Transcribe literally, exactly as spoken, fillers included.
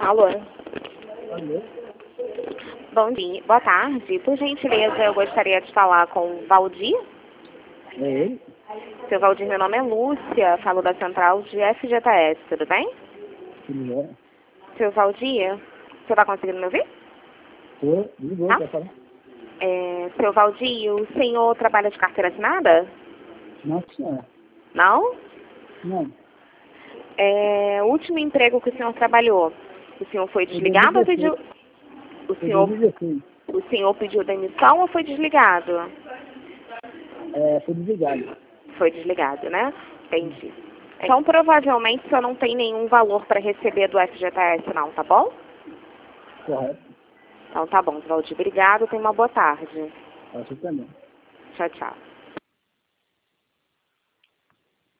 Alô? Alô? Bom dia. Boa tarde. Por gentileza, eu gostaria de falar com o Valdir. É ele? Seu Valdir, meu nome é Lúcia, falo da central de F G T S, tudo bem? Tudo bem? Seu Valdir, você está conseguindo me ouvir? Tô, ligou, Tá? quer falar? É, seu Valdir, o senhor trabalha de carteira assinada? Não, senhora. Não? Não. É, o último emprego que o senhor trabalhou, o senhor foi desligado ou pediu... O Foi senhor, dois mil e dezesseis. o senhor pediu demissão ou foi desligado? É, foi desligado. Foi desligado, né? Entendi. Então, provavelmente, o senhor não tem nenhum valor para receber do F G T S, não, tá bom? Correto. Então, tá bom, Valdir. Obrigado. Tenha uma boa tarde. Acho também. Tchau, tchau.